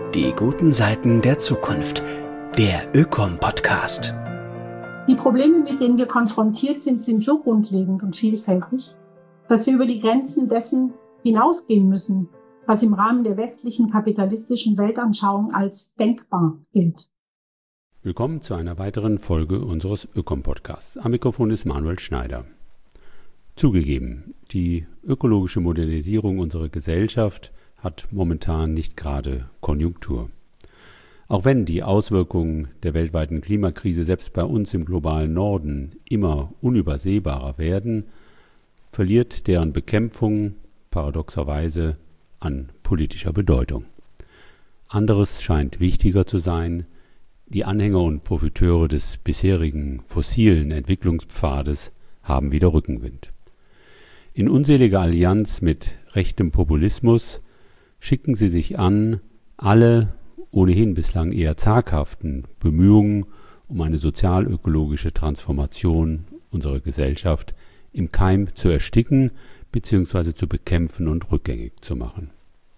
Die guten Seiten der Zukunft. Der Ökom-Podcast. Die Probleme, mit denen wir konfrontiert sind, sind so grundlegend und vielfältig, dass wir über die Grenzen dessen hinausgehen müssen, was im Rahmen der westlichen kapitalistischen Weltanschauung als denkbar gilt. Willkommen zu einer weiteren Folge unseres Ökom-Podcasts. Am Mikrofon ist Manuel Schneider. Zugegeben, die ökologische Modernisierung unserer Gesellschaft hat momentan nicht gerade Konjunktur. Auch wenn die Auswirkungen der weltweiten Klimakrise selbst bei uns im globalen Norden immer unübersehbarer werden, verliert deren Bekämpfung paradoxerweise an politischer Bedeutung. Anderes scheint wichtiger zu sein: Die Anhänger und Profiteure des bisherigen fossilen Entwicklungspfades haben wieder Rückenwind. In unseliger Allianz mit rechtem Populismus schicken sie sich an, alle ohnehin bislang eher zaghaften Bemühungen um eine sozial-ökologische Transformation unserer Gesellschaft im Keim zu ersticken bzw. zu bekämpfen und rückgängig zu machen.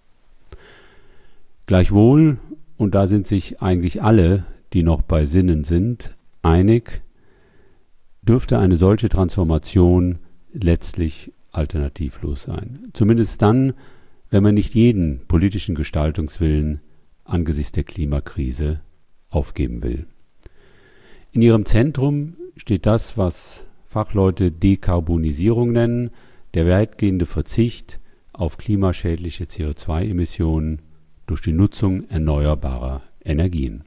Gleichwohl, und da sind sich eigentlich alle, die noch bei Sinnen sind, einig, dürfte eine solche Transformation letztlich alternativlos sein. Zumindest dann, wenn man nicht jeden politischen Gestaltungswillen angesichts der Klimakrise aufgeben will. In ihrem Zentrum steht das, was Fachleute Dekarbonisierung nennen, der weitgehende Verzicht auf klimaschädliche CO2-Emissionen durch die Nutzung erneuerbarer Energien.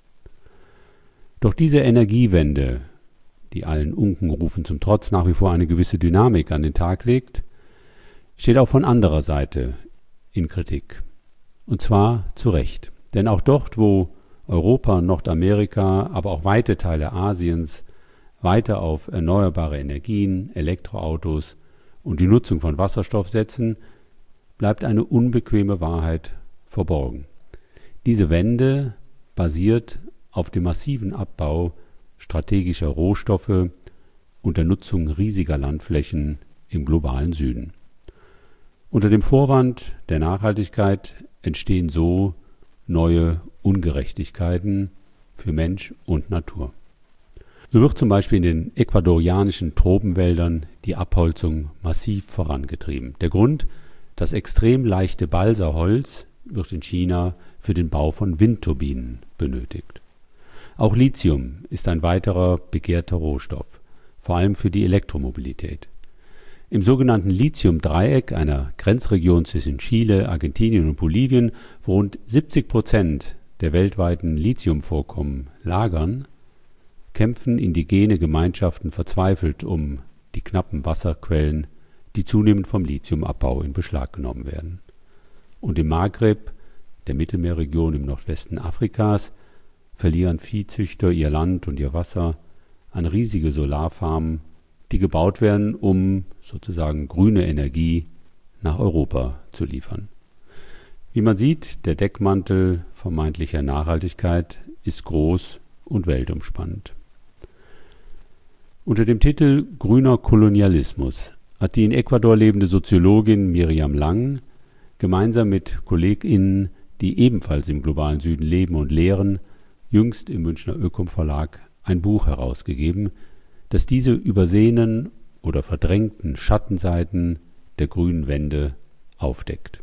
Doch diese Energiewende, die allen Unkenrufen zum Trotz nach wie vor eine gewisse Dynamik an den Tag legt, steht auch von anderer Seite in Kritik. Und zwar zu Recht. Denn auch dort, wo Europa, Nordamerika, aber auch weite Teile Asiens weiter auf erneuerbare Energien, Elektroautos und die Nutzung von Wasserstoff setzen, bleibt eine unbequeme Wahrheit verborgen. Diese Wende basiert auf dem massiven Abbau strategischer Rohstoffe und der Nutzung riesiger Landflächen im globalen Süden. Unter dem Vorwand der Nachhaltigkeit entstehen so neue Ungerechtigkeiten für Mensch und Natur. So wird zum Beispiel in den ecuadorianischen Tropenwäldern die Abholzung massiv vorangetrieben. Der Grund: das extrem leichte Balsaholz wird in China für den Bau von Windturbinen benötigt. Auch Lithium ist ein weiterer begehrter Rohstoff, vor allem für die Elektromobilität. Im sogenannten Lithium-Dreieck, einer Grenzregion zwischen Chile, Argentinien und Bolivien, wo rund 70% der weltweiten Lithiumvorkommen lagern, kämpfen indigene Gemeinschaften verzweifelt um die knappen Wasserquellen, die zunehmend vom Lithiumabbau in Beschlag genommen werden. Und im Maghreb, der Mittelmeerregion im Nordwesten Afrikas, verlieren Viehzüchter ihr Land und ihr Wasser an riesige Solarfarmen, die gebaut werden, um sozusagen grüne Energie nach Europa zu liefern. Wie man sieht, der Deckmantel vermeintlicher Nachhaltigkeit ist groß und weltumspannend. Unter dem Titel Grüner Kolonialismus hat die in Ecuador lebende Soziologin Miriam Lang gemeinsam mit KollegInnen, die ebenfalls im globalen Süden leben und lehren, jüngst im Münchner Ökom Verlag ein Buch herausgegeben, das diese übersehenen oder verdrängten Schattenseiten der grünen Wende aufdeckt.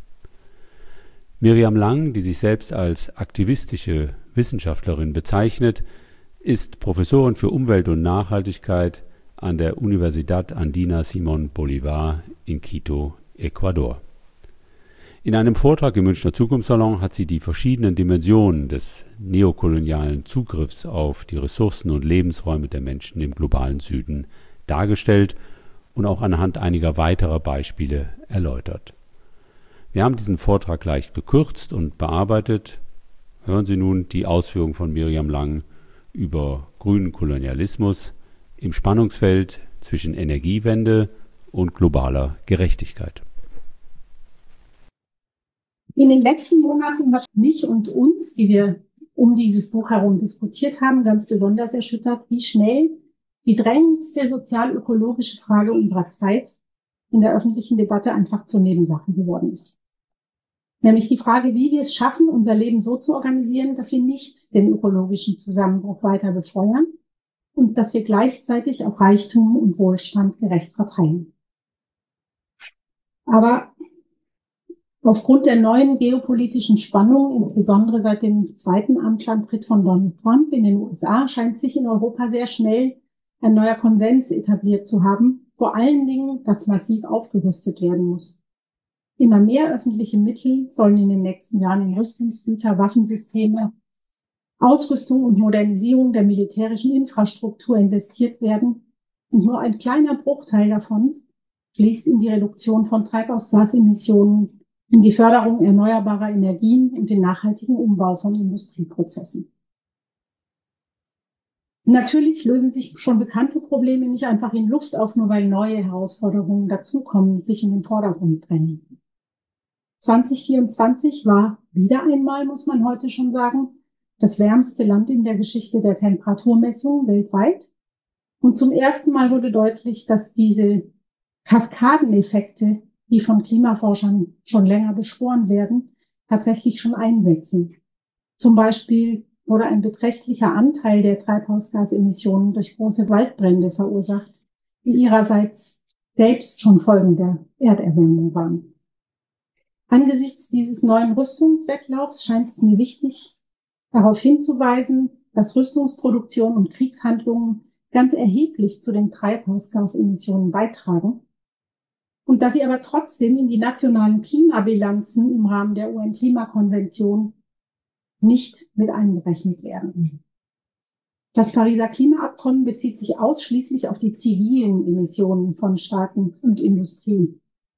Miriam Lang, die sich selbst als aktivistische Wissenschaftlerin bezeichnet, ist Professorin für Umwelt und Nachhaltigkeit an der Universidad Andina Simón Bolívar in Quito, Ecuador. In einem Vortrag im Münchner Zukunftssalon hat sie die verschiedenen Dimensionen des neokolonialen Zugriffs auf die Ressourcen und Lebensräume der Menschen im globalen Süden dargestellt und auch anhand einiger weiterer Beispiele erläutert. Wir haben diesen Vortrag leicht gekürzt und bearbeitet. Hören Sie nun die Ausführungen von Miriam Lang über grünen Kolonialismus im Spannungsfeld zwischen Energiewende und globaler Gerechtigkeit. In den letzten Monaten hat mich und uns, die wir um dieses Buch herum diskutiert haben, ganz besonders erschüttert, wie schnell die drängendste sozial-ökologische Frage unserer Zeit in der öffentlichen Debatte einfach zur Nebensache geworden ist. Nämlich die Frage, wie wir es schaffen, unser Leben so zu organisieren, dass wir nicht den ökologischen Zusammenbruch weiter befeuern und dass wir gleichzeitig auch Reichtum und Wohlstand gerecht verteilen. Aber aufgrund der neuen geopolitischen Spannungen, insbesondere seit dem zweiten Amtsantritt von Donald Trump in den USA, scheint sich in Europa sehr schnell ein neuer Konsens etabliert zu haben, vor allen Dingen, dass massiv aufgerüstet werden muss. Immer mehr öffentliche Mittel sollen in den nächsten Jahren in Rüstungsgüter, Waffensysteme, Ausrüstung und Modernisierung der militärischen Infrastruktur investiert werden. Und nur ein kleiner Bruchteil davon fließt in die Reduktion von Treibhausgasemissionen, in die Förderung erneuerbarer Energien und den nachhaltigen Umbau von Industrieprozessen. Natürlich lösen sich schon bekannte Probleme nicht einfach in Luft auf, nur weil neue Herausforderungen dazukommen und sich in den Vordergrund drängen. 2024 war wieder einmal, muss man heute schon sagen, das wärmste Land in der Geschichte der Temperaturmessungen weltweit. Und zum ersten Mal wurde deutlich, dass diese Kaskadeneffekte, die von Klimaforschern schon länger beschworen werden, tatsächlich schon einsetzen. Zum Beispiel wurde ein beträchtlicher Anteil der Treibhausgasemissionen durch große Waldbrände verursacht, die ihrerseits selbst schon Folgen der Erderwärmung waren. Angesichts dieses neuen Rüstungswettlaufs scheint es mir wichtig, darauf hinzuweisen, dass Rüstungsproduktion und Kriegshandlungen ganz erheblich zu den Treibhausgasemissionen beitragen und dass sie aber trotzdem in die nationalen Klimabilanzen im Rahmen der UN-Klimakonvention nicht mit einberechnet werden. Das Pariser Klimaabkommen bezieht sich ausschließlich auf die zivilen Emissionen von Staaten und Industrien.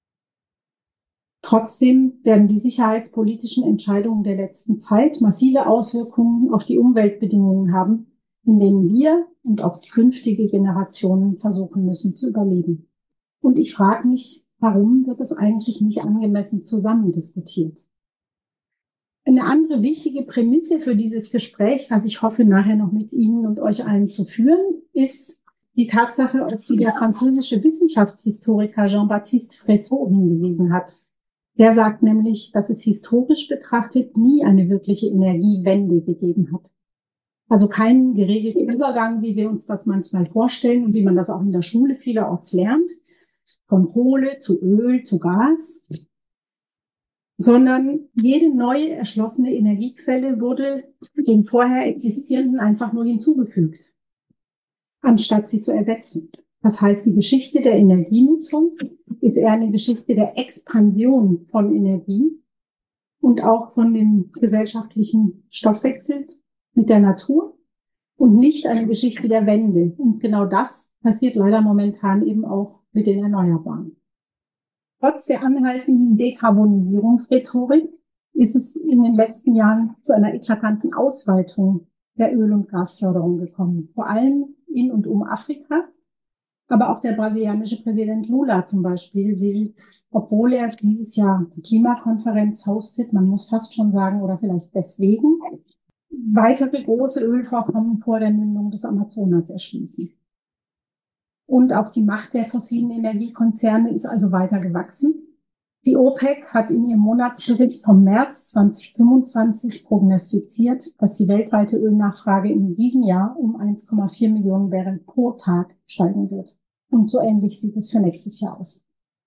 Trotzdem werden die sicherheitspolitischen Entscheidungen der letzten Zeit massive Auswirkungen auf die Umweltbedingungen haben, in denen wir und auch künftige Generationen versuchen müssen zu überleben. Und ich frage mich, warum wird es eigentlich nicht angemessen zusammendiskutiert? Eine andere wichtige Prämisse für dieses Gespräch, was ich hoffe, nachher noch mit Ihnen und euch allen zu führen, ist die Tatsache, auf die der französische Wissenschaftshistoriker Jean-Baptiste Fressow hingewiesen hat. Der sagt nämlich, dass es historisch betrachtet nie eine wirkliche Energiewende gegeben hat. Also keinen geregelten Übergang, wie wir uns das manchmal vorstellen und wie man das auch in der Schule vielerorts lernt, von Kohle zu Öl zu Gas, sondern jede neue erschlossene Energiequelle wurde den vorher existierenden einfach nur hinzugefügt, anstatt sie zu ersetzen. Das heißt, die Geschichte der Energienutzung ist eher eine Geschichte der Expansion von Energie und auch von dem gesellschaftlichen Stoffwechsel mit der Natur und nicht eine Geschichte der Wende. Und genau das passiert leider momentan eben auch mit den Erneuerbaren. Trotz der anhaltenden Dekarbonisierungsrhetorik ist es in den letzten Jahren zu einer eklatanten Ausweitung der Öl- und Gasförderung gekommen, vor allem in und um Afrika. Aber auch der brasilianische Präsident Lula zum Beispiel will, obwohl er dieses Jahr die Klimakonferenz hostet, man muss fast schon sagen, oder vielleicht deswegen, weitere große Ölvorkommen vor der Mündung des Amazonas erschließen. Und auch die Macht der fossilen Energiekonzerne ist also weiter gewachsen. Die OPEC hat in ihrem Monatsbericht vom März 2025 prognostiziert, dass die weltweite Ölnachfrage in diesem Jahr um 1,4 Millionen Barrel pro Tag steigen wird. Und so ähnlich sieht es für nächstes Jahr aus.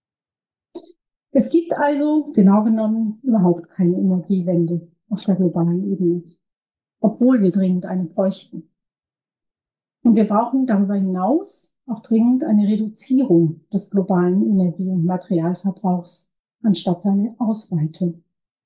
Es gibt also, genau genommen, überhaupt keine Energiewende auf der globalen Ebene, obwohl wir dringend eine bräuchten. Und wir brauchen darüber hinaus auch dringend eine Reduzierung des globalen Energie- und Materialverbrauchs anstatt seine Ausweitung.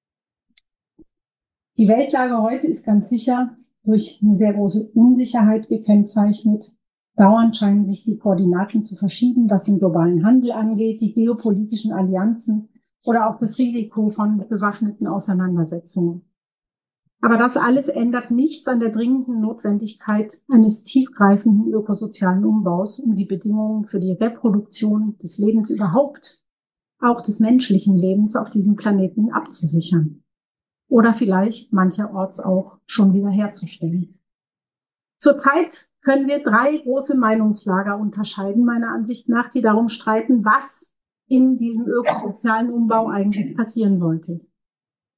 Die Weltlage heute ist ganz sicher durch eine sehr große Unsicherheit gekennzeichnet. Dauernd scheinen sich die Koordinaten zu verschieben, was den globalen Handel angeht, die geopolitischen Allianzen oder auch das Risiko von bewaffneten Auseinandersetzungen. Aber das alles ändert nichts an der dringenden Notwendigkeit eines tiefgreifenden ökosozialen Umbaus, um die Bedingungen für die Reproduktion des Lebens überhaupt, auch des menschlichen Lebens auf diesem Planeten abzusichern. Oder vielleicht mancherorts auch schon wieder herzustellen. Zurzeit können wir 3 große Meinungslager unterscheiden, meiner Ansicht nach, die darum streiten, was in diesem ökosozialen Umbau eigentlich passieren sollte.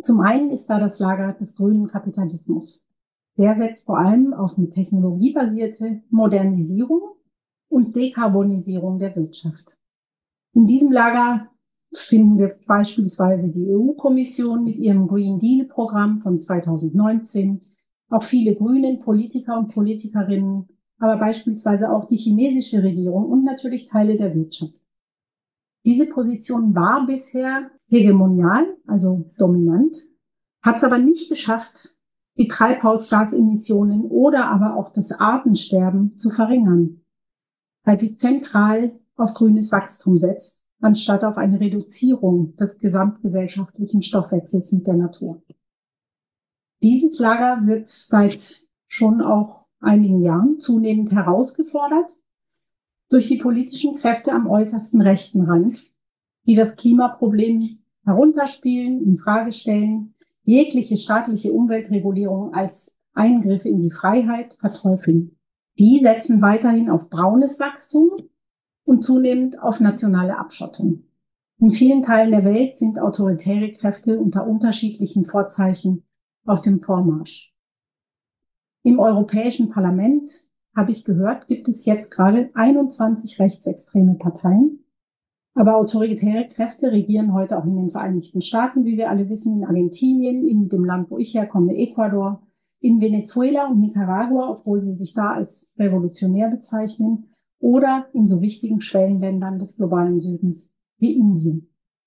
Zum einen ist da das Lager des grünen Kapitalismus. Der setzt vor allem auf eine technologiebasierte Modernisierung und Dekarbonisierung der Wirtschaft. In diesem Lager finden wir beispielsweise die EU-Kommission mit ihrem Green Deal-Programm von 2019, auch viele grünen Politiker und Politikerinnen, aber beispielsweise auch die chinesische Regierung und natürlich Teile der Wirtschaft. Diese Position war bisher hegemonial, also dominant, hat es aber nicht geschafft, die Treibhausgasemissionen oder aber auch das Artensterben zu verringern, weil sie zentral auf grünes Wachstum setzt, anstatt auf eine Reduzierung des gesamtgesellschaftlichen Stoffwechsels mit der Natur. Dieses Lager wird seit schon auch einigen Jahren zunehmend herausgefordert durch die politischen Kräfte am äußersten rechten Rand, die das Klimaproblem herunterspielen, in Frage stellen, jegliche staatliche Umweltregulierung als Eingriffe in die Freiheit verteufeln. Die setzen weiterhin auf braunes Wachstum und zunehmend auf nationale Abschottung. In vielen Teilen der Welt sind autoritäre Kräfte unter unterschiedlichen Vorzeichen auf dem Vormarsch. Im Europäischen Parlament, habe ich gehört, gibt es jetzt gerade 21 rechtsextreme Parteien. Aber autoritäre Kräfte regieren heute auch in den Vereinigten Staaten, wie wir alle wissen, in Argentinien, in dem Land, wo ich herkomme, Ecuador, in Venezuela und Nicaragua, obwohl sie sich da als revolutionär bezeichnen, oder in so wichtigen Schwellenländern des globalen Südens wie Indien.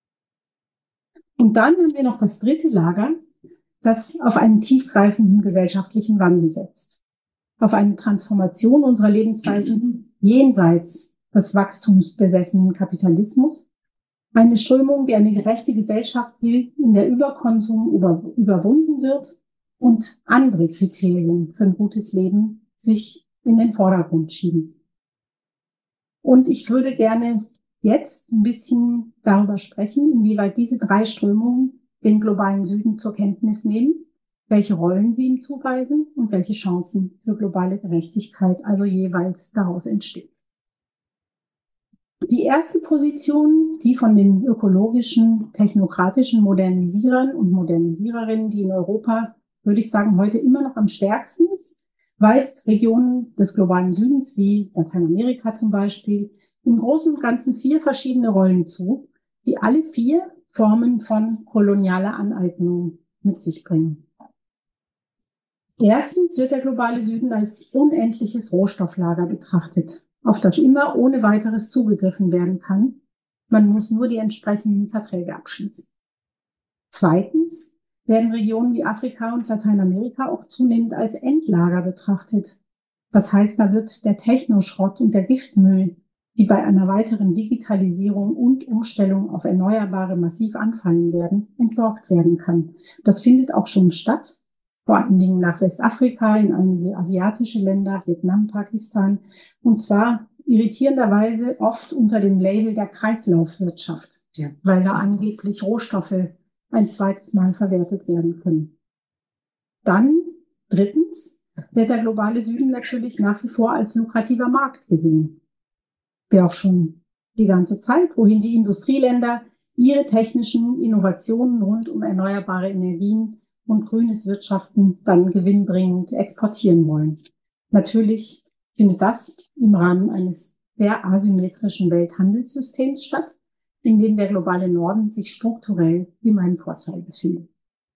Und dann haben wir noch das dritte Lager, das auf einen tiefgreifenden gesellschaftlichen Wandel setzt, auf eine Transformation unserer Lebensweisen jenseits des wachstumsbesessenen Kapitalismus, eine Strömung, die eine gerechte Gesellschaft will, in der Überkonsum überwunden wird und andere Kriterien für ein gutes Leben sich in den Vordergrund schieben. Und ich würde gerne jetzt ein bisschen darüber sprechen, inwieweit diese drei Strömungen den globalen Süden zur Kenntnis nehmen, welche Rollen sie ihm zuweisen und welche Chancen für globale Gerechtigkeit also jeweils daraus entstehen. Die erste Position, die von den ökologischen, technokratischen Modernisierern und Modernisiererinnen, die in Europa, würde ich sagen, heute immer noch am stärksten ist, weist Regionen des globalen Südens wie Lateinamerika zum Beispiel im Großen und Ganzen 4 verschiedene Rollen zu, die alle 4 Formen von kolonialer Aneignung mit sich bringen. Erstens wird der globale Süden als unendliches Rohstofflager betrachtet, auf das immer ohne weiteres zugegriffen werden kann. Man muss nur die entsprechenden Verträge abschließen. Zweitens werden Regionen wie Afrika und Lateinamerika auch zunehmend als Endlager betrachtet. Das heißt, da wird der Technoschrott und der Giftmüll, die bei einer weiteren Digitalisierung und Umstellung auf Erneuerbare massiv anfallen werden, entsorgt werden kann. Das findet auch schon statt, vor allen Dingen nach Westafrika, in einige asiatische Länder, Vietnam, Pakistan, und zwar irritierenderweise oft unter dem Label der Kreislaufwirtschaft, weil da angeblich Rohstoffe ein zweites Mal verwertet werden können. Dann, drittens, wird der globale Süden natürlich nach wie vor als lukrativer Markt gesehen. Wie auch schon die ganze Zeit, wohin die Industrieländer ihre technischen Innovationen rund um erneuerbare Energien und grünes Wirtschaften dann gewinnbringend exportieren wollen. Natürlich findet das im Rahmen eines sehr asymmetrischen Welthandelssystems statt, in dem der globale Norden sich strukturell in einem Vorteil befindet.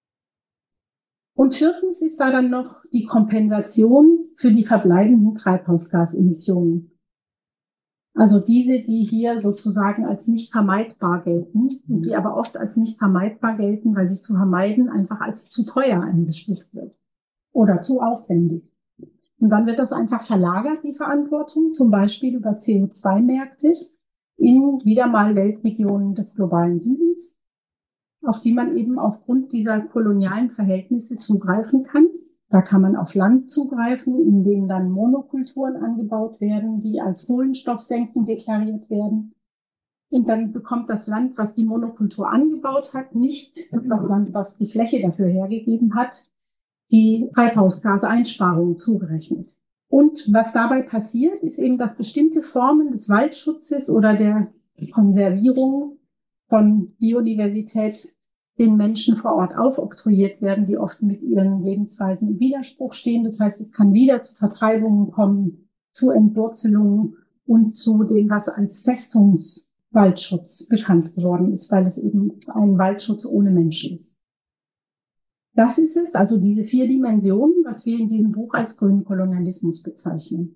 Und viertens ist da dann noch die Kompensation für die verbleibenden Treibhausgasemissionen. Also diese, die hier sozusagen als nicht vermeidbar gelten und die aber oft als nicht vermeidbar gelten, weil sie zu vermeiden einfach als zu teuer eingestuft wird oder zu aufwendig. Und dann wird das einfach verlagert, die Verantwortung, zum Beispiel über CO2-Märkte in wieder mal Weltregionen des globalen Südens, auf die man eben aufgrund dieser kolonialen Verhältnisse zugreifen kann. Da kann man auf Land zugreifen, in dem dann Monokulturen angebaut werden, die als kohlenstoffsenkend deklariert werden. Und dann bekommt das Land, was die Monokultur angebaut hat, nicht das Land, was die Fläche dafür hergegeben hat, die Treibhausgaseinsparungen zugerechnet. Und was dabei passiert, ist eben, dass bestimmte Formen des Waldschutzes oder der Konservierung von Biodiversität den Menschen vor Ort aufoktroyiert werden, die oft mit ihren Lebensweisen im Widerspruch stehen. Das heißt, es kann wieder zu Vertreibungen kommen, zu Entwurzelungen und zu dem, was als Festungswaldschutz bekannt geworden ist, weil es eben ein Waldschutz ohne Menschen ist. Das ist es, also diese 4 Dimensionen, was wir in diesem Buch als grünen Kolonialismus bezeichnen.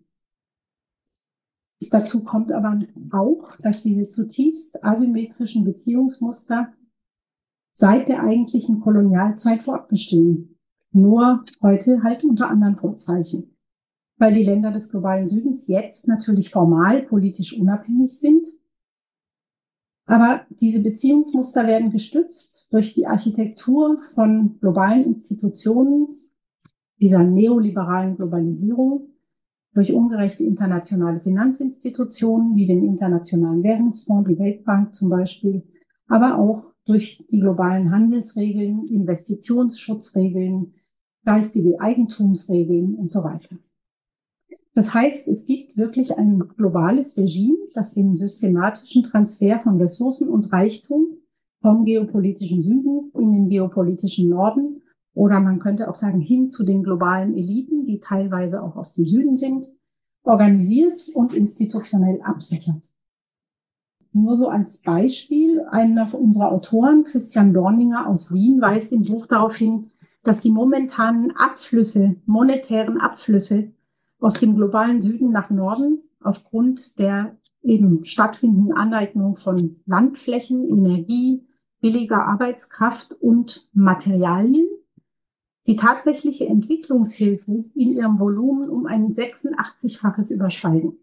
Dazu kommt aber auch, dass diese zutiefst asymmetrischen Beziehungsmuster seit der eigentlichen Kolonialzeit fortbestehen. Nur heute halt unter anderen Vorzeichen. Weil die Länder des globalen Südens jetzt natürlich formal politisch unabhängig sind. Aber diese Beziehungsmuster werden gestützt durch die Architektur von globalen Institutionen, dieser neoliberalen Globalisierung, durch ungerechte internationale Finanzinstitutionen wie den Internationalen Währungsfonds, die Weltbank zum Beispiel, aber auch durch die globalen Handelsregeln, Investitionsschutzregeln, geistige Eigentumsregeln und so weiter. Das heißt, es gibt wirklich ein globales Regime, das den systematischen Transfer von Ressourcen und Reichtum vom geopolitischen Süden in den geopolitischen Norden oder man könnte auch sagen hin zu den globalen Eliten, die teilweise auch aus dem Süden sind, organisiert und institutionell absichert. Nur so als Beispiel, einer unserer Autoren, Christian Dorninger aus Wien, weist im Buch darauf hin, dass die momentanen monetären Abflüsse aus dem globalen Süden nach Norden aufgrund der eben stattfindenden Aneignung von Landflächen, Energie, billiger Arbeitskraft und Materialien die tatsächliche Entwicklungshilfe in ihrem Volumen um ein 86-faches übersteigen.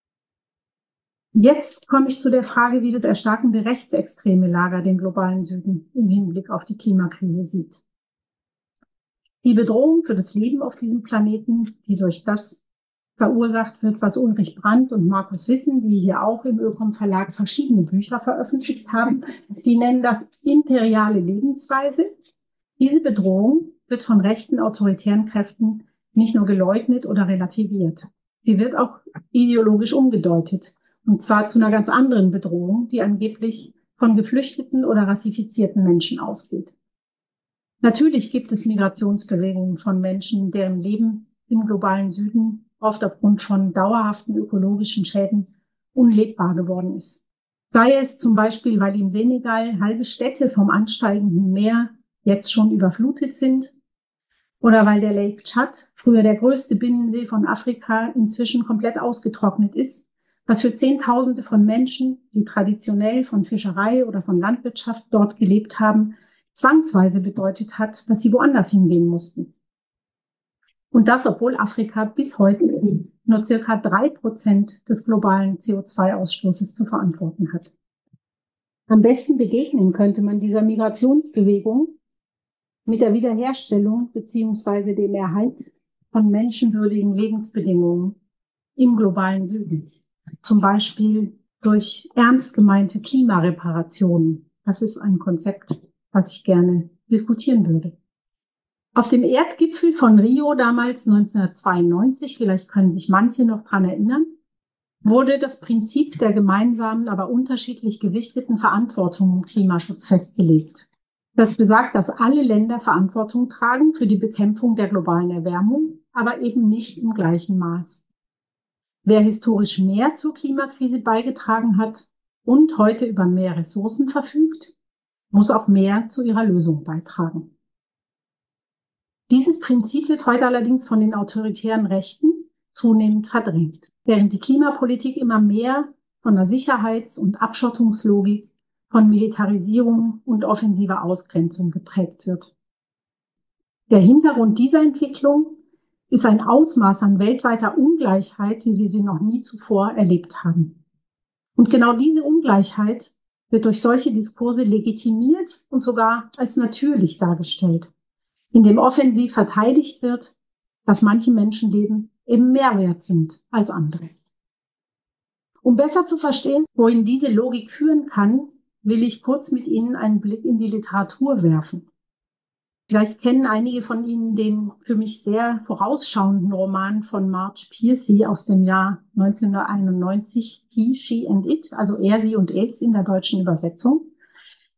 Jetzt komme ich zu der Frage, wie das erstarkende rechtsextreme Lager den globalen Süden im Hinblick auf die Klimakrise sieht. Die Bedrohung für das Leben auf diesem Planeten, die durch das verursacht wird, was Ulrich Brandt und Markus Wissen, die hier auch im Ökom Verlag verschiedene Bücher veröffentlicht haben, die nennen das imperiale Lebensweise. Diese Bedrohung wird von rechten autoritären Kräften nicht nur geleugnet oder relativiert. Sie wird auch ideologisch umgedeutet. Und zwar zu einer ganz anderen Bedrohung, die angeblich von geflüchteten oder rassifizierten Menschen ausgeht. Natürlich gibt es Migrationsbewegungen von Menschen, deren Leben im globalen Süden oft aufgrund von dauerhaften ökologischen Schäden unlebbar geworden ist. Sei es zum Beispiel, weil in Senegal halbe Städte vom ansteigenden Meer jetzt schon überflutet sind oder weil der Lake Tchad, früher der größte Binnensee von Afrika, inzwischen komplett ausgetrocknet ist, was für Zehntausende von Menschen, die traditionell von Fischerei oder von Landwirtschaft dort gelebt haben, zwangsweise bedeutet hat, dass sie woanders hingehen mussten. Und das, obwohl Afrika bis heute nur circa 3% des globalen CO2-Ausstoßes zu verantworten hat. Am besten begegnen könnte man dieser Migrationsbewegung mit der Wiederherstellung beziehungsweise dem Erhalt von menschenwürdigen Lebensbedingungen im globalen Süden. Zum Beispiel durch ernst gemeinte Klimareparationen. Das ist ein Konzept, was ich gerne diskutieren würde. Auf dem Erdgipfel von Rio damals 1992, vielleicht können sich manche noch dran erinnern, wurde das Prinzip der gemeinsamen, aber unterschiedlich gewichteten Verantwortung im Klimaschutz festgelegt. Das besagt, dass alle Länder Verantwortung tragen für die Bekämpfung der globalen Erwärmung, aber eben nicht im gleichen Maß. Wer historisch mehr zur Klimakrise beigetragen hat und heute über mehr Ressourcen verfügt, muss auch mehr zu ihrer Lösung beitragen. Dieses Prinzip wird heute allerdings von den autoritären Rechten zunehmend verdrängt, während die Klimapolitik immer mehr von der Sicherheits- und Abschottungslogik, von Militarisierung und offensiver Ausgrenzung geprägt wird. Der Hintergrund dieser Entwicklung ist ein Ausmaß an weltweiter Ungleichheit, wie wir sie noch nie zuvor erlebt haben. Und genau diese Ungleichheit wird durch solche Diskurse legitimiert und sogar als natürlich dargestellt, indem offensiv verteidigt wird, dass manche Menschenleben eben mehr wert sind als andere. Um besser zu verstehen, wohin diese Logik führen kann, will ich kurz mit Ihnen einen Blick in die Literatur werfen. Vielleicht kennen einige von Ihnen den für mich sehr vorausschauenden Roman von Marge Piercy aus dem Jahr 1991, He, She and It, also er, sie und es in der deutschen Übersetzung.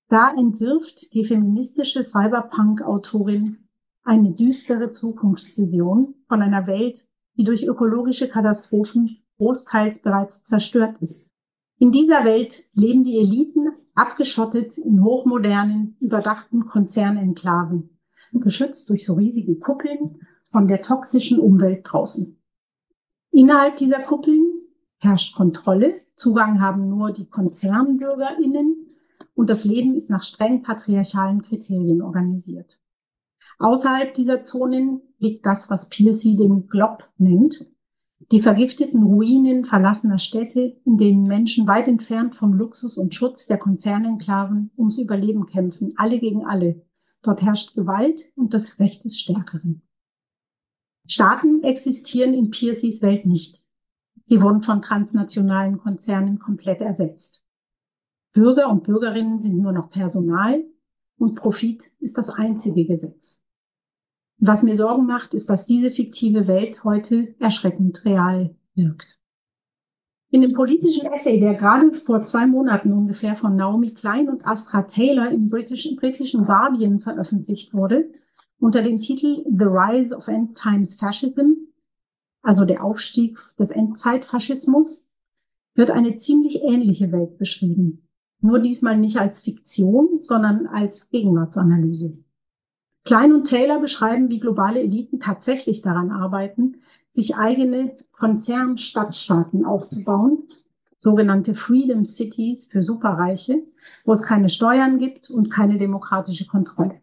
Da entwirft die feministische Cyberpunk-Autorin eine düstere Zukunftsvision von einer Welt, die durch ökologische Katastrophen großteils bereits zerstört ist. In dieser Welt leben die Eliten abgeschottet in hochmodernen, überdachten Konzernenklaven, geschützt durch so riesige Kuppeln von der toxischen Umwelt draußen. Innerhalb dieser Kuppeln herrscht Kontrolle, Zugang haben nur die KonzernbürgerInnen und das Leben ist nach streng patriarchalen Kriterien organisiert. Außerhalb dieser Zonen liegt das, was Piercy den Glob nennt, die vergifteten Ruinen verlassener Städte, in denen Menschen weit entfernt vom Luxus und Schutz der Konzernenklaven ums Überleben kämpfen, alle gegen alle. Dort herrscht Gewalt und das Recht des Stärkeren. Staaten existieren in Piercys Welt nicht. Sie wurden von transnationalen Konzernen komplett ersetzt. Bürger und Bürgerinnen sind nur noch Personal und Profit ist das einzige Gesetz. Was mir Sorgen macht, ist, dass diese fiktive Welt heute erschreckend real wirkt. In dem politischen Essay, der gerade vor 2 Monaten ungefähr von Naomi Klein und Astra Taylor im britischen Guardian veröffentlicht wurde, unter dem Titel The Rise of End Times Fascism, also der Aufstieg des Endzeitfaschismus, wird eine ziemlich ähnliche Welt beschrieben. Nur diesmal nicht als Fiktion, sondern als Gegenwartsanalyse. Klein und Taylor beschreiben, wie globale Eliten tatsächlich daran arbeiten, sich eigene Konzernstadtstaaten aufzubauen, sogenannte Freedom Cities für Superreiche, wo es keine Steuern gibt und keine demokratische Kontrolle.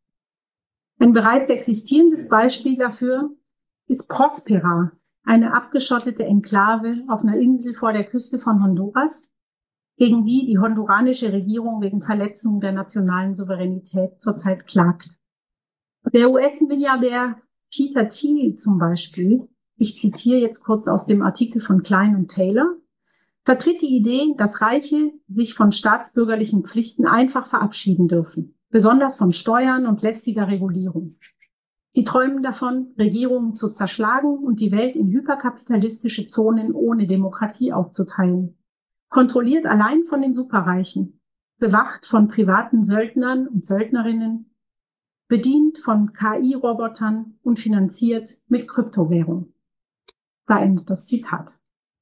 Ein bereits existierendes Beispiel dafür ist Prospera, eine abgeschottete Enklave auf einer Insel vor der Küste von Honduras, gegen die die honduranische Regierung wegen Verletzung der nationalen Souveränität zurzeit klagt. Der US-Milliardär Peter Thiel zum Beispiel, ich zitiere jetzt kurz aus dem Artikel von Klein und Taylor, vertritt die Idee, dass Reiche sich von staatsbürgerlichen Pflichten einfach verabschieden dürfen, besonders von Steuern und lästiger Regulierung. Sie träumen davon, Regierungen zu zerschlagen und die Welt in hyperkapitalistische Zonen ohne Demokratie aufzuteilen. Kontrolliert allein von den Superreichen, bewacht von privaten Söldnern und Söldnerinnen, bedient von KI-Robotern und finanziert mit Kryptowährung. Da endet das Zitat.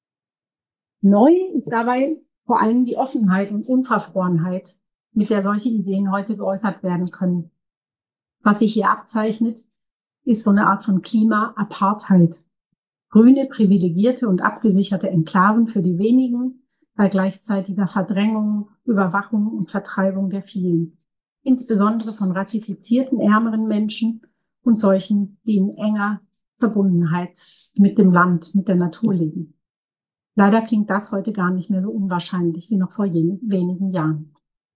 Neu ist dabei vor allem die Offenheit und Unverfrorenheit, mit der solche Ideen heute geäußert werden können. Was sich hier abzeichnet, ist so eine Art von Klima-Apartheid. Grüne, privilegierte und abgesicherte Enklaven für die wenigen, bei gleichzeitiger Verdrängung, Überwachung und Vertreibung der vielen. Insbesondere von rassifizierten, ärmeren Menschen und solchen, die in enger Verbundenheit mit dem Land, mit der Natur leben. Leider klingt das heute gar nicht mehr so unwahrscheinlich wie noch vor wenigen Jahren.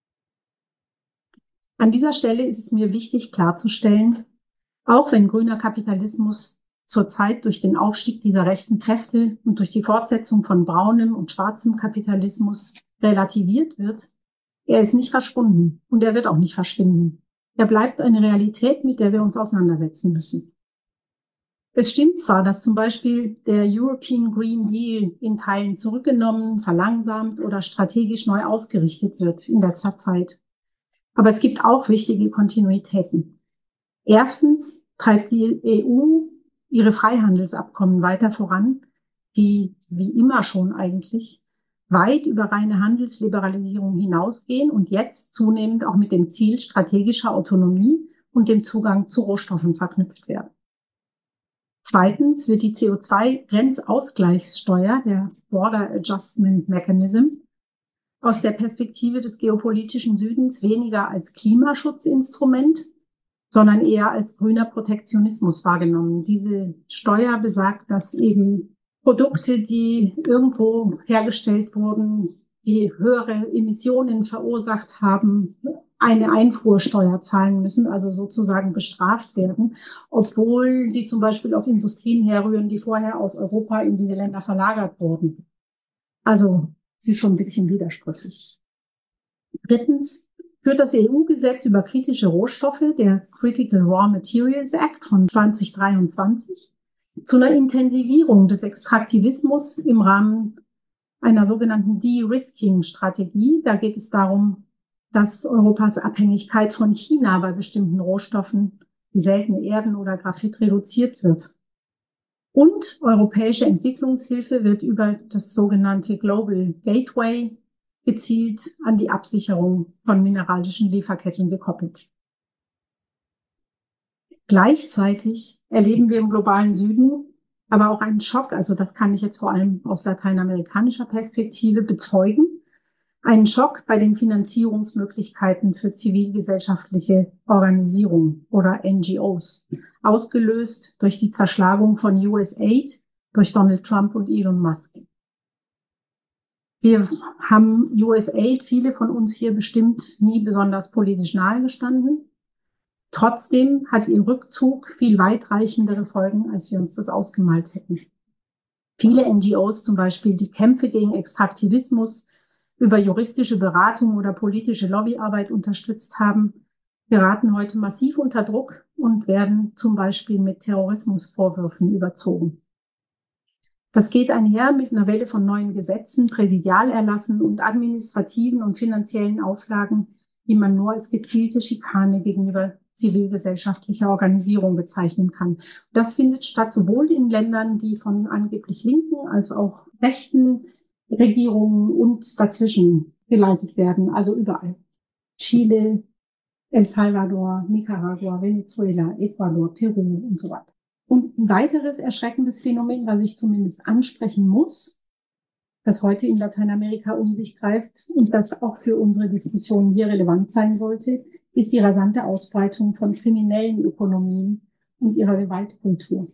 An dieser Stelle ist es mir wichtig klarzustellen, auch wenn grüner Kapitalismus zurzeit durch den Aufstieg dieser rechten Kräfte und durch die Fortsetzung von braunem und schwarzem Kapitalismus relativiert wird, er ist nicht verschwunden und er wird auch nicht verschwinden. Er bleibt eine Realität, mit der wir uns auseinandersetzen müssen. Es stimmt zwar, dass zum Beispiel der European Green Deal in Teilen zurückgenommen, verlangsamt oder strategisch neu ausgerichtet wird in letzter Zeit. Aber es gibt auch wichtige Kontinuitäten. Erstens treibt die EU ihre Freihandelsabkommen weiter voran, die, wie immer schon eigentlich, weit über reine Handelsliberalisierung hinausgehen und jetzt zunehmend auch mit dem Ziel strategischer Autonomie und dem Zugang zu Rohstoffen verknüpft werden. Zweitens wird die CO2-Grenzausgleichssteuer, der Border Adjustment Mechanism, aus der Perspektive des geopolitischen Südens weniger als Klimaschutzinstrument, sondern eher als grüner Protektionismus wahrgenommen. Diese Steuer besagt, dass eben Produkte, die irgendwo hergestellt wurden, die höhere Emissionen verursacht haben, eine Einfuhrsteuer zahlen müssen, also sozusagen bestraft werden, obwohl sie zum Beispiel aus Industrien herrühren, die vorher aus Europa in diese Länder verlagert wurden. Also es ist schon ein bisschen widersprüchlich. Drittens führt das EU-Gesetz über kritische Rohstoffe, der Critical Raw Materials Act von 2023, zu einer Intensivierung des Extraktivismus im Rahmen einer sogenannten De-Risking-Strategie. Da geht es darum, dass Europas Abhängigkeit von China bei bestimmten Rohstoffen wie seltene Erden oder Graphit reduziert wird. Und europäische Entwicklungshilfe wird über das sogenannte Global Gateway gezielt an die Absicherung von mineralischen Lieferketten gekoppelt. Gleichzeitig erleben wir im globalen Süden aber auch einen Schock, also das kann ich jetzt vor allem aus lateinamerikanischer Perspektive bezeugen, einen Schock bei den Finanzierungsmöglichkeiten für zivilgesellschaftliche Organisationen oder NGOs, ausgelöst durch die Zerschlagung von USAID durch Donald Trump und Elon Musk. Wir haben USAID, viele von uns hier bestimmt, nie besonders politisch nahegestanden. Trotzdem hat ihr Rückzug viel weitreichendere Folgen, als wir uns das ausgemalt hätten. Viele NGOs, zum Beispiel die Kämpfe gegen Extraktivismus über juristische Beratung oder politische Lobbyarbeit unterstützt haben, geraten heute massiv unter Druck und werden zum Beispiel mit Terrorismusvorwürfen überzogen. Das geht einher mit einer Welle von neuen Gesetzen, Präsidialerlassen und administrativen und finanziellen Auflagen, die man nur als gezielte Schikane gegenüber zivilgesellschaftlicher Organisierung bezeichnen kann. Das findet statt sowohl in Ländern, die von angeblich linken als auch rechten Regierungen und dazwischen geleitet werden, also überall. Chile, El Salvador, Nicaragua, Venezuela, Ecuador, Peru und so weiter. Und ein weiteres erschreckendes Phänomen, was ich zumindest ansprechen muss, das heute in Lateinamerika um sich greift und das auch für unsere Diskussion hier relevant sein sollte, ist die rasante Ausbreitung von kriminellen Ökonomien und ihrer Gewaltkultur.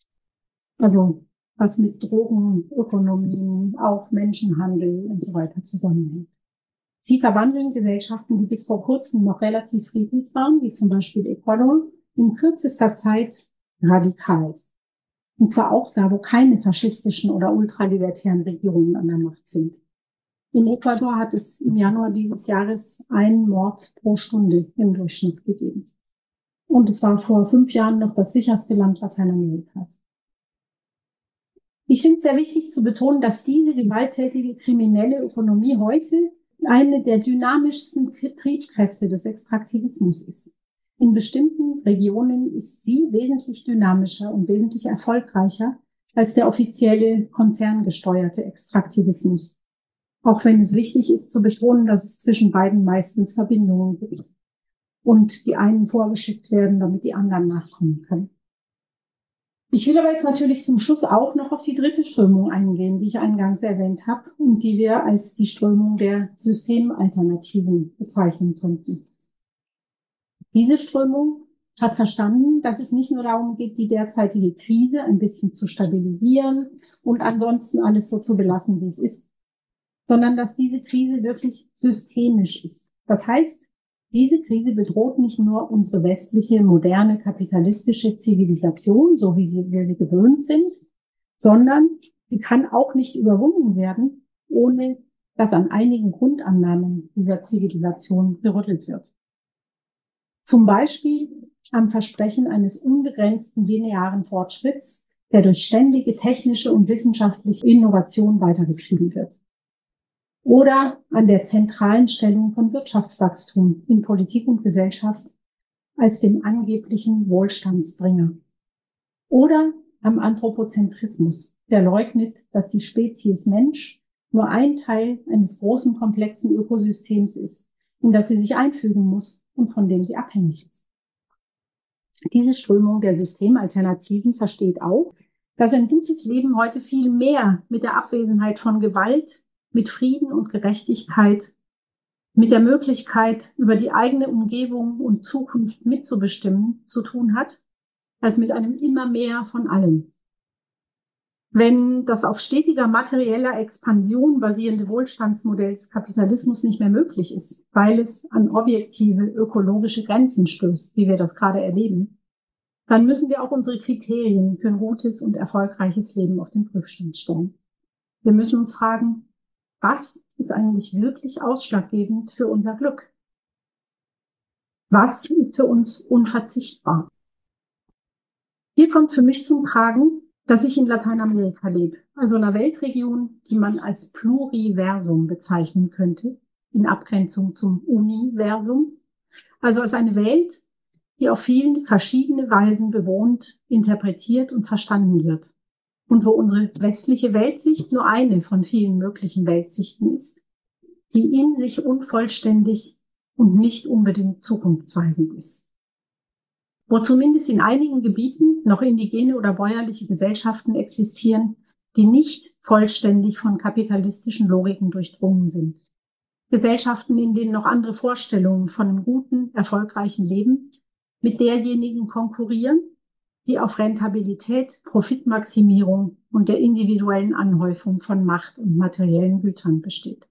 Also was mit Drogenökonomien, auch Menschenhandel und so weiter zusammenhängt. Sie verwandeln Gesellschaften, die bis vor kurzem noch relativ friedlich waren, wie zum Beispiel Ecuador, in kürzester Zeit radikal. Und zwar auch da, wo keine faschistischen oder ultralibertären Regierungen an der Macht sind. In Ecuador hat es im Januar dieses Jahres einen Mord pro Stunde im Durchschnitt gegeben. Und es war vor 5 Jahren noch das sicherste Land Lateinamerikas. Ich finde es sehr wichtig zu betonen, dass diese gewalttätige kriminelle Ökonomie heute eine der dynamischsten Triebkräfte des Extraktivismus ist. In bestimmten Regionen ist sie wesentlich dynamischer und wesentlich erfolgreicher als der offizielle konzerngesteuerte Extraktivismus. Auch wenn es wichtig ist zu betonen, dass es zwischen beiden meistens Verbindungen gibt und die einen vorgeschickt werden, damit die anderen nachkommen können. Ich will aber jetzt natürlich zum Schluss auch noch auf die dritte Strömung eingehen, die ich eingangs erwähnt habe und die wir als die Strömung der Systemalternativen bezeichnen könnten. Diese Strömung hat verstanden, dass es nicht nur darum geht, die derzeitige Krise ein bisschen zu stabilisieren und ansonsten alles so zu belassen, wie es ist, sondern dass diese Krise wirklich systemisch ist. Das heißt, diese Krise bedroht nicht nur unsere westliche, moderne, kapitalistische Zivilisation, so wie wir sie gewöhnt sind, sondern sie kann auch nicht überwunden werden, ohne dass an einigen Grundannahmen dieser Zivilisation gerüttelt wird. Zum Beispiel am Versprechen eines unbegrenzten linearen Fortschritts, der durch ständige technische und wissenschaftliche Innovation weitergetrieben wird. Oder an der zentralen Stellung von Wirtschaftswachstum in Politik und Gesellschaft als dem angeblichen Wohlstandsbringer. Oder am Anthropozentrismus, der leugnet, dass die Spezies Mensch nur ein Teil eines großen, komplexen Ökosystems ist, in das sie sich einfügen muss und von dem sie abhängig ist. Diese Strömung der Systemalternativen versteht auch, dass ein gutes Leben heute viel mehr mit der Abwesenheit von Gewalt, mit Frieden und Gerechtigkeit, mit der Möglichkeit, über die eigene Umgebung und Zukunft mitzubestimmen, zu tun hat, als mit einem immer mehr von allem. Wenn das auf stetiger materieller Expansion basierende Wohlstandsmodell des Kapitalismus nicht mehr möglich ist, weil es an objektive ökologische Grenzen stößt, wie wir das gerade erleben, dann müssen wir auch unsere Kriterien für ein gutes und erfolgreiches Leben auf den Prüfstand stellen. Wir müssen uns fragen, was ist eigentlich wirklich ausschlaggebend für unser Glück? Was ist für uns unverzichtbar? Hier kommt für mich zum Tragen, dass ich in Lateinamerika lebe, also einer Weltregion, die man als Pluriversum bezeichnen könnte, in Abgrenzung zum Universum, also als eine Welt, die auf vielen verschiedene Weisen bewohnt, interpretiert und verstanden wird und wo unsere westliche Weltsicht nur eine von vielen möglichen Weltsichten ist, die in sich unvollständig und nicht unbedingt zukunftsweisend ist. Wo zumindest in einigen Gebieten noch indigene oder bäuerliche Gesellschaften existieren, die nicht vollständig von kapitalistischen Logiken durchdrungen sind. Gesellschaften, in denen noch andere Vorstellungen von einem guten, erfolgreichen Leben mit derjenigen konkurrieren, die auf Rentabilität, Profitmaximierung und der individuellen Anhäufung von Macht und materiellen Gütern besteht.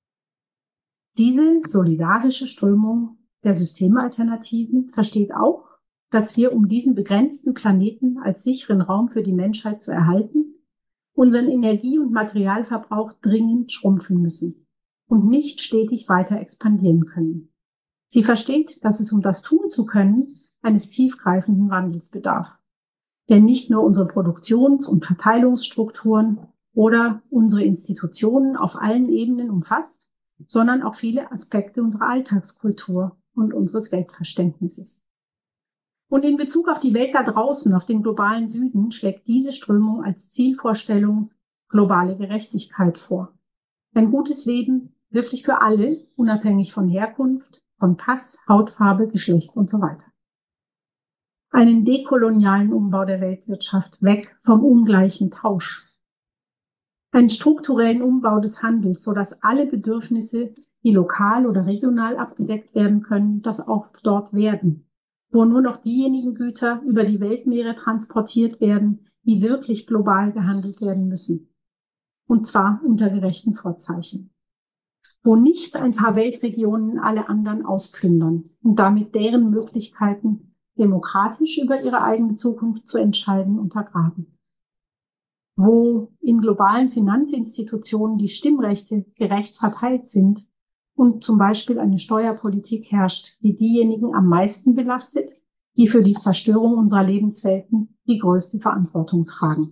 Diese solidarische Strömung der Systemalternativen versteht auch, dass wir, um diesen begrenzten Planeten als sicheren Raum für die Menschheit zu erhalten, unseren Energie- und Materialverbrauch dringend schrumpfen müssen und nicht stetig weiter expandieren können. Sie versteht, dass es, um das tun zu können, eines tiefgreifenden Wandels bedarf, der nicht nur unsere Produktions- und Verteilungsstrukturen oder unsere Institutionen auf allen Ebenen umfasst, sondern auch viele Aspekte unserer Alltagskultur und unseres Weltverständnisses. Und in Bezug auf die Welt da draußen, auf den globalen Süden, schlägt diese Strömung als Zielvorstellung globale Gerechtigkeit vor. Ein gutes Leben wirklich für alle, unabhängig von Herkunft, von Pass, Hautfarbe, Geschlecht und so weiter. Einen dekolonialen Umbau der Weltwirtschaft, weg vom ungleichen Tausch. Einen strukturellen Umbau des Handels, sodass alle Bedürfnisse, die lokal oder regional abgedeckt werden können, das auch dort werden. Wo nur noch diejenigen Güter über die Weltmeere transportiert werden, die wirklich global gehandelt werden müssen. Und zwar unter gerechten Vorzeichen. Wo nicht ein paar Weltregionen alle anderen ausplündern und damit deren Möglichkeiten, demokratisch über ihre eigene Zukunft zu entscheiden, untergraben. Wo in globalen Finanzinstitutionen die Stimmrechte gerecht verteilt sind und zum Beispiel eine Steuerpolitik herrscht, die diejenigen am meisten belastet, die für die Zerstörung unserer Lebenswelten die größte Verantwortung tragen.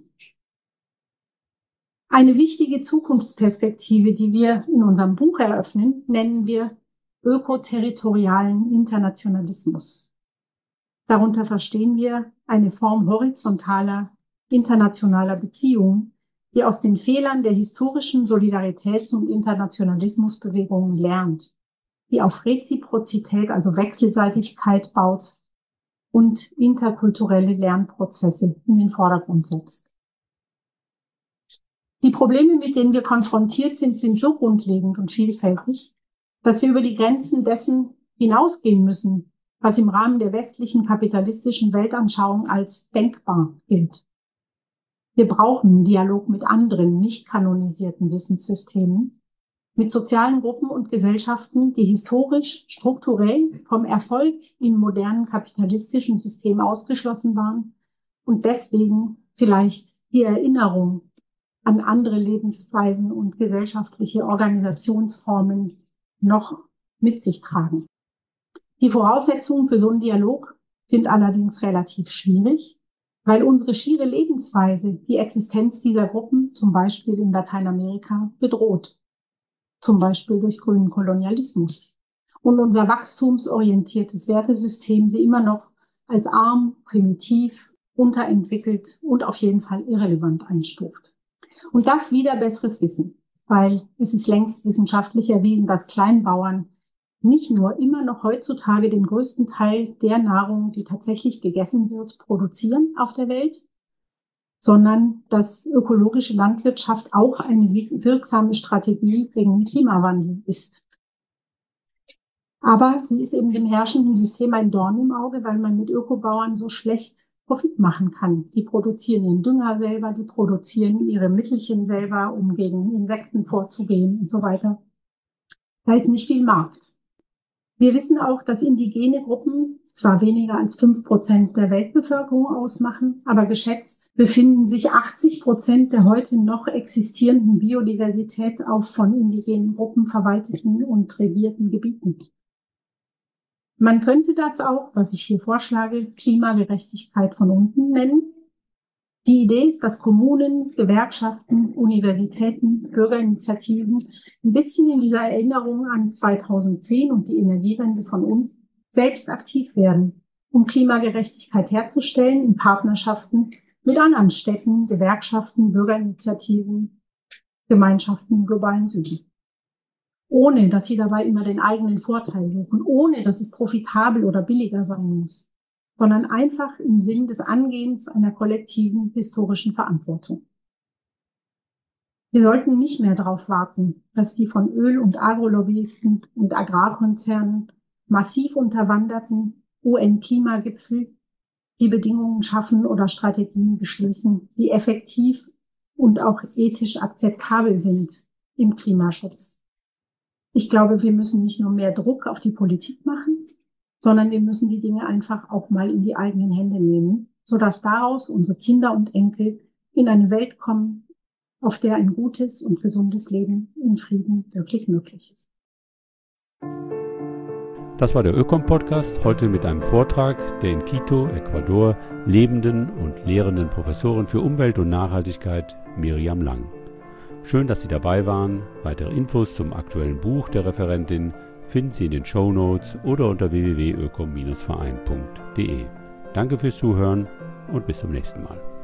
Eine wichtige Zukunftsperspektive, die wir in unserem Buch eröffnen, nennen wir ökoterritorialen Internationalismus. Darunter verstehen wir eine Form horizontaler, internationaler Beziehungen, die aus den Fehlern der historischen Solidaritäts- und Internationalismusbewegungen lernt, die auf Reziprozität, also Wechselseitigkeit baut und interkulturelle Lernprozesse in den Vordergrund setzt. Die Probleme, mit denen wir konfrontiert sind, sind so grundlegend und vielfältig, dass wir über die Grenzen dessen hinausgehen müssen, was im Rahmen der westlichen kapitalistischen Weltanschauung als denkbar gilt. Wir brauchen einen Dialog mit anderen, nicht kanonisierten Wissenssystemen, mit sozialen Gruppen und Gesellschaften, die historisch, strukturell vom Erfolg im modernen kapitalistischen System ausgeschlossen waren und deswegen vielleicht die Erinnerung an andere Lebensweisen und gesellschaftliche Organisationsformen noch mit sich tragen. Die Voraussetzungen für so einen Dialog sind allerdings relativ schwierig, weil unsere schiere Lebensweise die Existenz dieser Gruppen, zum Beispiel in Lateinamerika, bedroht. Zum Beispiel durch grünen Kolonialismus. Und unser wachstumsorientiertes Wertesystem sie immer noch als arm, primitiv, unterentwickelt und auf jeden Fall irrelevant einstuft. Und das wider besseres Wissen, weil es ist längst wissenschaftlich erwiesen, dass Kleinbauern nicht nur immer noch heutzutage den größten Teil der Nahrung, die tatsächlich gegessen wird, produzieren auf der Welt, sondern dass ökologische Landwirtschaft auch eine wirksame Strategie gegen den Klimawandel ist. Aber sie ist eben dem herrschenden System ein Dorn im Auge, weil man mit Ökobauern so schlecht Profit machen kann. Die produzieren ihren Dünger selber, die produzieren ihre Mittelchen selber, um gegen Insekten vorzugehen und so weiter. Da ist nicht viel Markt. Wir wissen auch, dass indigene Gruppen zwar weniger als 5% der Weltbevölkerung ausmachen, aber geschätzt befinden sich 80% der heute noch existierenden Biodiversität auf von indigenen Gruppen verwalteten und regierten Gebieten. Man könnte das auch, was ich hier vorschlage, Klimagerechtigkeit von unten nennen. Die Idee ist, dass Kommunen, Gewerkschaften, Universitäten, Bürgerinitiativen ein bisschen in dieser Erinnerung an 2010 und die Energiewende von uns selbst aktiv werden, um Klimagerechtigkeit herzustellen in Partnerschaften mit anderen Städten, Gewerkschaften, Bürgerinitiativen, Gemeinschaften im globalen Süden. Ohne, dass sie dabei immer den eigenen Vorteil suchen, ohne, dass es profitabel oder billiger sein muss, sondern einfach im Sinn des Angehens einer kollektiven historischen Verantwortung. Wir sollten nicht mehr darauf warten, dass die von Öl- und Agrolobbyisten und Agrarkonzernen massiv unterwanderten UN-Klimagipfel die Bedingungen schaffen oder Strategien beschließen, die effektiv und auch ethisch akzeptabel sind im Klimaschutz. Ich glaube, wir müssen nicht nur mehr Druck auf die Politik machen, sondern wir müssen die Dinge einfach auch mal in die eigenen Hände nehmen, sodass daraus unsere Kinder und Enkel in eine Welt kommen, auf der ein gutes und gesundes Leben in Frieden wirklich möglich ist. Das war der Ökom-Podcast, heute mit einem Vortrag der in Quito, Ecuador, lebenden und lehrenden Professorin für Umwelt und Nachhaltigkeit Miriam Lang. Schön, dass Sie dabei waren. Weitere Infos zum aktuellen Buch der Referentin finden Sie in den Shownotes oder unter www.ökom-verein.de. Danke fürs Zuhören und bis zum nächsten Mal.